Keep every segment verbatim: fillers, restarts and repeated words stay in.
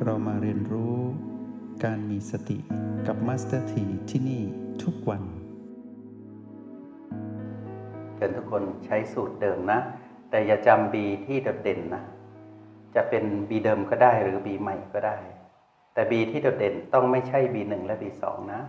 เรามาเรียนรู้การมีสติกับมาสเตอร์ทีที่นี่ทุกวันเชิญทุกคนใช้สูตรเดิมนะแต่อย่าจำ B ที่โดดเด่นนะจะเป็น B เดิมก็ได้หรือ B ใหม่ก็ได้แต่ B ที่โดดเด่นต้องไม่ใช่ บี หนึ่ง และ บี สอง นะ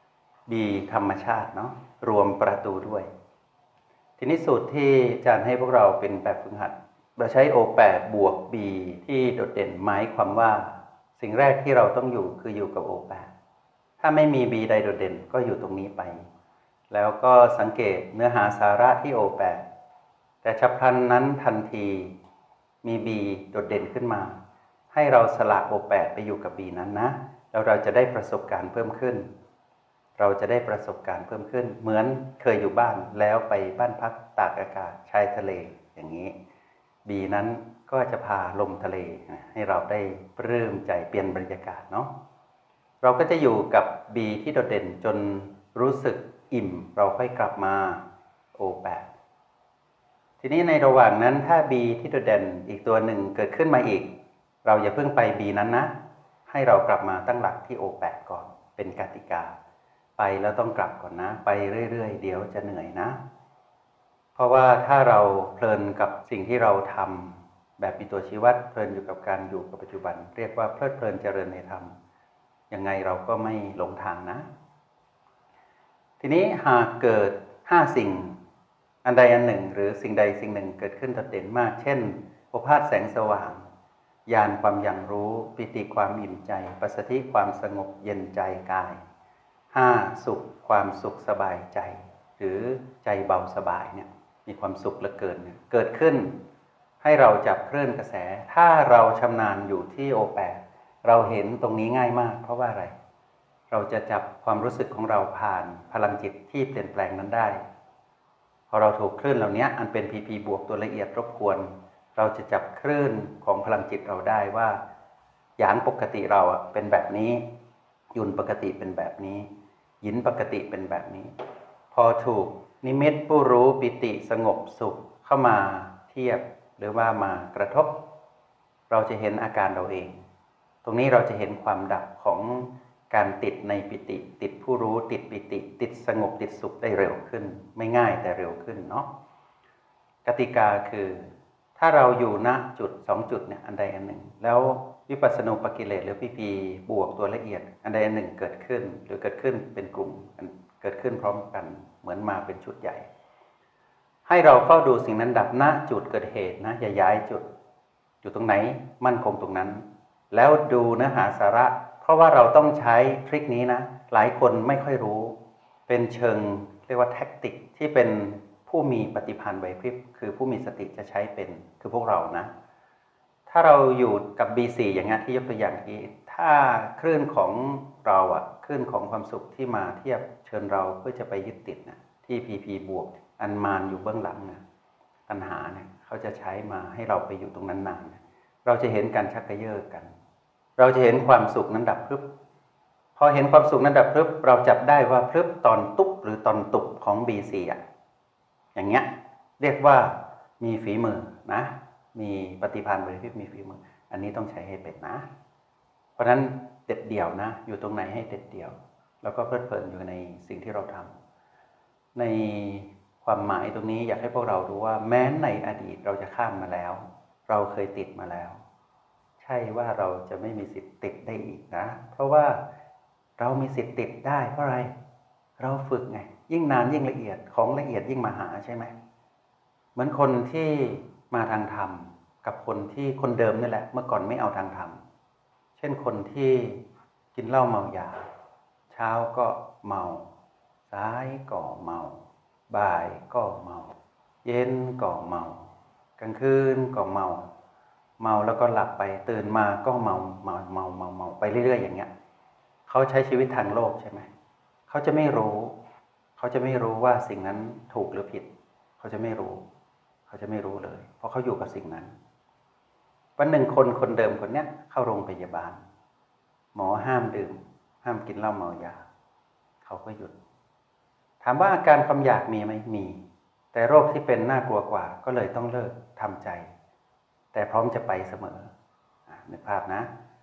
B ธรรมชาติเนาะรวมประตูด้วยทีนี้สูตรที่อาจารย์ให้พวกเราเป็นแบบฝึกหัดเราใช้ โอ แปด บวก B ที่โดดเด่นหมายความว่าสิ่งแรกที่เราต้องอยู่คืออยู่กับ โอ แปด ถ้าไม่มี B ใดโดดเด่นก็อยู่ตรงนี้ไปแล้วก็สังเกตเนื้อหาสาระที่ โอ แปด แต่ฉับพลันนั้นทันทีมี B โดดเด่นขึ้นมาให้เราสละ โอ แปด ไปอยู่กับ B นั้นนะแล้วเราจะได้ประสบการณ์เพิ่มขึ้นเราจะได้ประสบการณ์เพิ่มขึ้นเหมือนเคยอยู่บ้านแล้วไปบ้านพักตากอากาศชายทะเลอย่างนี้ B นั้นก็จะพาลมทะเลให้เราได้ปลื้มใจเปลี่ยนบรรยากาศเนาะเราก็จะอยู่กับ B ที่โดดเด่นจนรู้สึกอิ่มเราค่อยกลับมา โอ แปด ทีนี้ในระหว่างนั้นถ้า B ที่โดดเด่นอีกตัวหนึ่งเกิดขึ้นมาอีกเราอย่าเพิ่งไป B นั้นนะให้เรากลับมาตั้งหลักที่ โอ แปด ก่อนเป็นกติกาไปแล้วต้องกลับก่อนนะไปเรื่อยๆเดี๋ยวจะเหนื่อยนะเพราะว่าถ้าเราเพลินกับสิ่งที่เราทำแบบมีตัวชี้วัดเพลินอยู่กับการอยู่กับปัจจุบันเรียกว่าเพลิดเพลินเจริญในธรรมยังไงเราก็ไม่หลงทางนะทีนี้หากเกิดห้าสิ่งอันใดอันหนึ่งหรือสิ่งใดสิ่งหนึ่งเกิดขึ้นโดดเด่นมากเช่นโอภาสแสงสว่างญาณความอย่างรู้ปิติความอิ่มใจปัสสัทธิความสงบเย็นใจกายห้าสุขความสุขสบายใจหรือใจเบาสบายเนี่ยมีความสุขเหลือเกินเกิดขึ้นให้เราจับคลื่นกระแสถ้าเราชำนาญอยู่ที่ โอ แปด เราเห็นตรงนี้ง่ายมากเพราะว่าอะไรเราจะจับความรู้สึกของเราผ่านพลังจิตที่เปลี่ยนแปลงนั้นได้พอเราถูกคลื่นเหล่านี้อันเป็น พี พี บวกตัวละเอียดรบกวนเราจะจับคลื่นของพลังจิตเราได้ว่าหยางปกติเราเป็นแบบนี้ยุนปกติเป็นแบบนี้หยินปกติเป็นแบบนี้พอถูกนิมิตผู้รู้ปิติสงบสุขเข้ามาเทียบหรือว่ามากระทบเราจะเห็นอาการเราเองตรงนี้เราจะเห็นความดับของการติดในปิติติดผู้รู้ติดปิติติดสงบติดสุขได้เร็วขึ้นไม่ง่ายแต่เร็วขึ้นเนาะกติกาคือถ้าเราอยู่ณจุดสองจุดเนี่ยอันใดอันหนึ่งแล้ววิปัสสนูปกิเลสหรือพีพีบวกตัวละเอียดอันใดอันหนึ่งเกิดขึ้นหรือเกิดขึ้นเป็นกลุ่มเกิดขึ้นพร้อมกันเหมือนมาเป็นชุดใหญ่ให้เราเฝ้าดูสิ่งนั้นดับณจุดเกิดเหตุนะอย่าย้ายจุดอยู่ตรงไหนมั่นคงตรงนั้นแล้วดูเนื้อหาสาระเพราะว่าเราต้องใช้ทริคนี้นะหลายคนไม่ค่อยรู้เป็นเชิงเรียกว่าแท็กติกที่เป็นผู้มีปฏิภาณไหวพริบคือผู้มีสติจะใช้เป็นคือพวกเรานะถ้าเราอยู่กับ บี สี่ อย่างนี้ที่ยกตัวอย่างที่ถ้าคลื่นของเราอะคลื่นของความสุขที่มาเทียบเชิญเราเพื่อจะไปยึดติดนะที่ พี พี บวกอันมารอยู่เบื้องหลังนะตัณหาเนี่ยเขาจะใช้มาให้เราไปอยู่ตรงนั้นนานนะเราจะเห็นการชักกระเยาะกันเราจะเห็นความสุขนั้นดับพรึบพอเห็นความสุขนั้นดับพรึบเราจับได้ว่าพรึบตอนตุ๊บหรือตอนตุบของ บี สี่ อ่ะอย่างเงี้ยเรียกว่ามีฝีมือนะมีปฏิภาณไหวพริบมีฝีมืออันนี้ต้องใช้ให้เป็นนะเพราะฉะนั้นเด็ดเดี่ยวนะอยู่ตรงไหนให้เด็ดเดี่ยวแล้วก็เพลิดเพลินอยู่ในสิ่งที่เราทำในความหมายตรงนี้อยากให้พวกเรารู้ว่าแม้ในอดีตเราจะข้ามมาแล้วเราเคยติดมาแล้วใช่ว่าเราจะไม่มีสิทธิ์ติดได้อีกนะเพราะว่าเรามีสิทธิ์ติดได้เพราะอะไรเราฝึกไงยิ่งนานยิ่งละเอียดของละเอียดยิ่งมาหาใช่ไหมเหมือนคนที่มาทางธรรมกับคนที่คนเดิมนี่แหละเมื่อก่อนไม่เอาทางธรรมเช่นคนที่กินเหล้าเมายาเช้าก็เมาสายก็เมาบ่ายก็เมาเย็นก็เมากลางคืนก็เมาเมาแล้วก็หลับไปตื่นมาก็เมาเมาเมาเมาเมาไปเรื่อยๆอย่างเงี้ยเขาใช้ชีวิตทางโลกใช่ไหมเขาจะไม่รู้เขาจะไม่รู้ว่าสิ่งนั้นถูกหรือผิดเขาจะไม่รู้เขาจะไม่รู้เลยเพราะเขาอยู่กับสิ่งนั้นวันหนึ่งคนคนเดิมคนเนี้ยเข้าโรงพยาบาลหมอห้ามดื่มห้ามกินเหล้าเมายาเขาก็หยุดถามว่าอาการความอยากมีไหมมีแต่โรคที่เป็นน่ากลัวกว่าก็เลยต้องเลิกทำใจแต่พร้อมจะไปเสมอนึกภาพนะ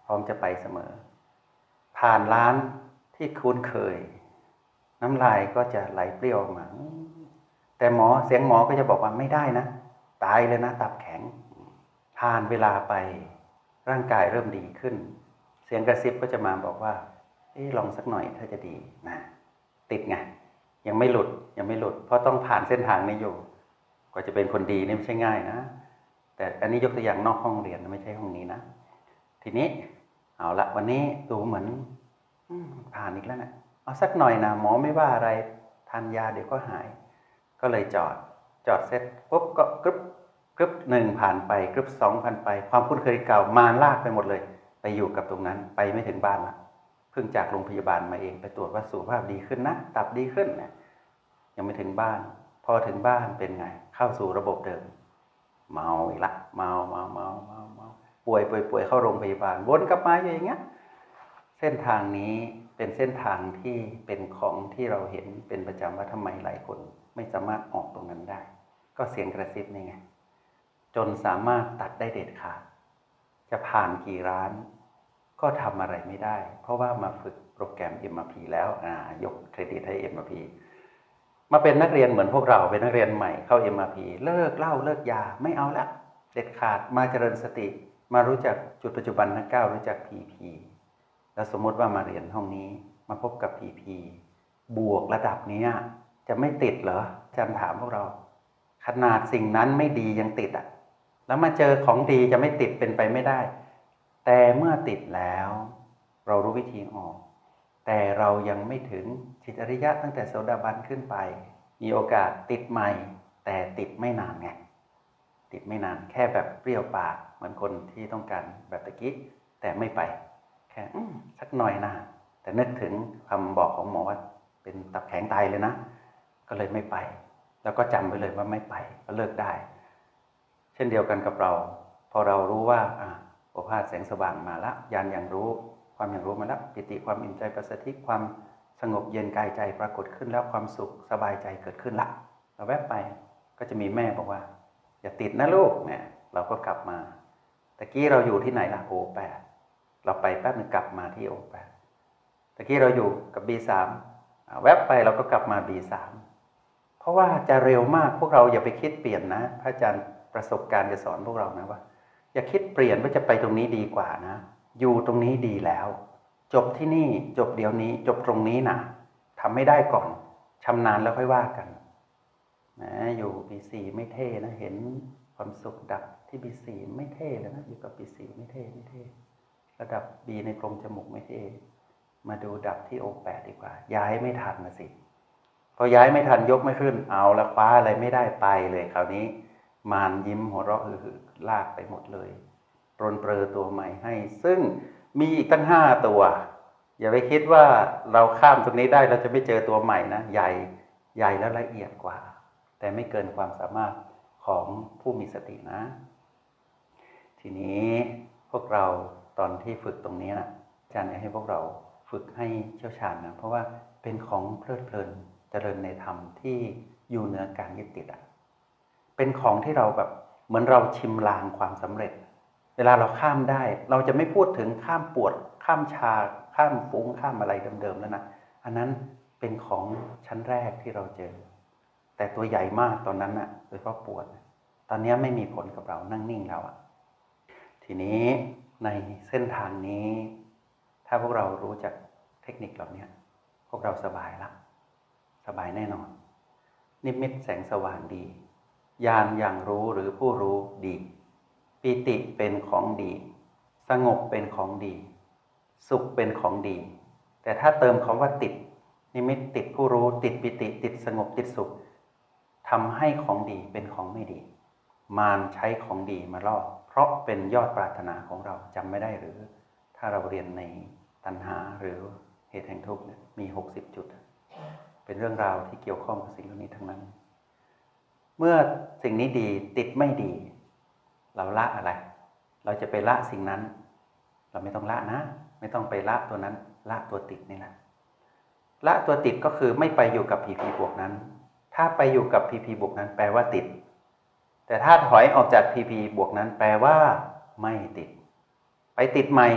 พร้อมจะไปเสมอผ่านร้านที่คุ้นเคยน้ำลายก็จะไหลเปรี้ยวออกมาแต่หมอเสียงหมอก็จะบอกว่าไม่ได้นะตายเลยนะตับแข็งผ่านเวลาไปร่างกายเริ่มดีขึ้นเสียงกระซิบก็จะมาบอกว่าเอ๊ะลองสักหน่อยถ้าจะดีนะติดไงยังไม่หลุดยังไม่หลุดเพราะต้องผ่านเส้นทางนี้อยู่กว่าจะเป็นคนดีนี่ไม่ใช่ง่ายนะแต่อันนี้ยกตัวอย่างนอกห้องเรียนไม่ใช่ห้องนี้นะทีนี้เอาละวันนี้ดูเหมือนผ่านอีกแล้วนะเอาสักหน่อยนะหมอไม่ว่าอะไรทานยาเดี๋ยวก็หายก็เลยจอดจอดเสร็จปุ๊บก็กรึบกรึบหนึ่งผ่านไปกรึบสองผ่านไปความคุ้นเคยเก่ามาลากไปหมดเลยไปอยู่กับตรงนั้นไปไม่ถึงบ้านละเพิ่งจากโรงพยาบาลมาเองไปตรวจว่าสุขภาพดีขึ้นนะตับดีขึ้นนะยังไม่ถึงบ้านพอถึงบ้านเป็นไงเข้าสู่ระบบเดิมเมาอีกละเมาเมาเมาเมาเมาป่วยป่วยป่วยเข้าโรงพยาบาลวนกลับมาอยู่อย่างเงี้ยเส้นทางนี้เป็นเส้นทางที่เป็นของที่เราเห็นเป็นประจำว่าทำไมหลายคนไม่สามารถออกตรงนั้นได้ก็เสียงกระซิบนี่ไงจนสามารถตัดได้เด็ดขาดจะผ่านกี่ร้านก็ทำอะไรไม่ได้เพราะว่ามาฝึกโปรแกรม เอ็ม อาร์ พี แล้วอ่ายกเครดิตให้ เอ็ม อาร์ พี มาเป็นนักเรียนเหมือนพวกเราเป็นนักเรียนใหม่เข้า เอ็ม อาร์ พี เลิกเหล้าเลิกยาไม่เอาละเด็ดขาดมาเจริญสติมารู้จักจุดปัจจุบันนักก้าวรู้จัก พี พี แล้วสมมติว่ามาเรียนห้องนี้มาพบกับ พี พี บวกระดับนี้จะไม่ติดเหรออาจารย์ถามพวกเราขนาดสิ่งนั้นไม่ดียังติดอ่ะแล้วมาเจอของดีจะไม่ติดเป็นไปไม่ได้แต่เมื่อติดแล้วเรารู้วิธีออกแต่เรายังไม่ถึงจิตอริยะตั้งแต่โสดาบันขึ้นไปมีโอกาสติดใหม่แต่ติดไม่นานไงติดไม่นานแค่แบบเปรี้ยวปากเหมือนคนที่ต้องการแบบตะกี้แต่ไม่ไปแค่สักหน่อยนะแต่นึกถึงคำบอกของหมอว่าเป็นตับแข็งตายเลยนะก็เลยไม่ไปแล้วก็จำไว้เลยว่าไม่ไปก็เลิกได้เช่นเดียวกันกับเราพอเรารู้ว่าอ่ะโอภาสแสงสว่างมาละญาณอย่างรู้ความอย่างรู้มาแล้วปิติความอิ่มใจปัสสัทธิความสงบเย็นกายใจปรากฏขึ้นแล้วความสุขสบายใจเกิดขึ้นละเราแวบไปก็จะมีแม่บอกว่าอย่าติดนะลูกเนี่ยเราก็กลับมาตะกี้เราอยู่ที่ไหนล่ะโอแปดเราไปแป๊บนึงกลับมาที่โอแปดตะกี้เราอยู่กับ บี สาม แวบไปเราก็กลับมา บี สาม เพราะว่าจะเร็วมากพวกเราอย่าไปคิดเปลี่ยนนะพระอาจารย์ประสบการณ์จะสอนพวกเรานะว่าอย่าคิดเปลี่ยนว่าจะไปตรงนี้ดีกว่านะอยู่ตรงนี้ดีแล้วจบที่นี่จบเดี๋ยวนี้จบตรงนี้นะทำไม่ได้ก่อนชำนาญแล้วค่อยว่ากันนะอยู่ บี สี่ ไม่เท่นะเห็นความสุขดับที่ บี สี่ ไม่เท่เลยนะอยู่กับ บี สี่ ไม่เท่ไม่เท่ระดับ B ในโพรงจมูกไม่เท่มาดูดับที่ โอ แปด ดีกว่าย้ายไม่ทันนะสิพอย้ายไม่ทันยกไม่ขึ้นเอาละคว้าอะไรไม่ได้ไปเลยคราวนี้มารยิ้มหัวเราะฮือลากไปหมดเลยปรนเปรอตัวใหม่ให้ซึ่งมีอีกตั้งห้าตัวอย่าไปคิดว่าเราข้ามตรงนี้ได้เราจะไม่เจอตัวใหม่นะใหญ่ใหญ่แล้วละเอียดกว่าแต่ไม่เกินความสามารถของผู้มีสตินะทีนี้พวกเราตอนที่ฝึกตรงนี้นะอาจารย์อยากให้พวกเราฝึกให้เชี่ยวชาญนะเพราะว่าเป็นของเพลิดเพลินเจริญในธรรมที่อยู่เหนือการยึดติดอ่ะเป็นของที่เราแบบเหมือนเราชิมลางความสำเร็จเวลาเราข้ามได้เราจะไม่พูดถึงข้ามปวดข้ามชาข้ามฟุ้งข้ามอะไรเดิมๆแล้วนะอันนั้นเป็นของชั้นแรกที่เราเจอแต่ตัวใหญ่มากตอนนั้นน่ะโดยเฉพาะปวดตอนนี้ไม่มีผลกับเรานั่งนิ่งแล้วอ่ะทีนี้ในเส้นทางนี้ถ้าพวกเรารู้จักเทคนิคเหล่านี้พวกเราสบายละสบายแน่นอนนิมิตแสงสว่างดีญาณอย่างรู้หรือผู้รู้ดีปิติเป็นของดีสงบเป็นของดีสุขเป็นของดีแต่ถ้าเติมคำว่าติดนิมิตติดผู้รู้ติดปิติติดสงบติดสุขทำให้ของดีเป็นของไม่ดีมารใช้ของดีมาล่อเพราะเป็นยอดปรารถนาของเราจำไม่ได้หรือถ้าเราเรียนในตัณหาหรือเหตุแห่งทุกข์เนี่ยมีหกสิบจุดเป็นเรื่องราวที่เกี่ยวข้องกับสิ่งเหล่านี้ทั้งนั้นเมื่อสิ่งนี้ดีติดไม่ดีเราละอะไรเราจะไปละสิ่งนั้นเราไม่ต้องละนะไม่ต้องไปละตัวนั้นละตัวติดนี่แหละละตัวติดก็คือไม่ไปอยู่กับ พี พี บวกนั้นถ้าไปอยู่กับ พี พี บวกนั้นแปลว่าติดแต่ถ้าถอยออกจาก พี พี บวกนั้นแปลว่าไม่ติดไปติดใหม่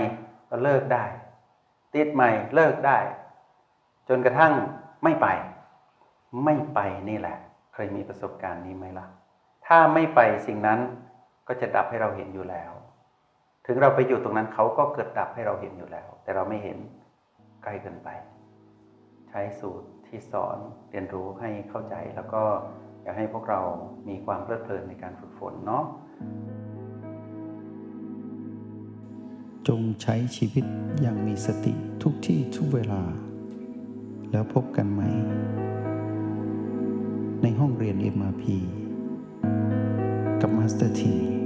ก็เลิกได้ติดใหม่เลิกได้จนกระทั่งไม่ไปไม่ไปนี่แหละเคยมีประสบการณ์นี้ไหมล่ะถ้าไม่ไปสิ่งนั้นก็จะดับให้เราเห็นอยู่แล้วถึงเราไปอยู่ตรงนั้นเขาก็เกิดดับให้เราเห็นอยู่แล้วแต่เราไม่เห็นใกล้เกินไปใช้สูตรที่สอนเรียนรู้ให้เข้าใจแล้วก็อยากให้พวกเรามีความเพลิดเพลินในการฝึกฝนเนาะจงใช้ชีวิตอย่างมีสติทุกที่ทุกเวลาแล้วพบกันไหมในห้องเรียน เอ็ม อาร์ พี กับมาสเตอร์ที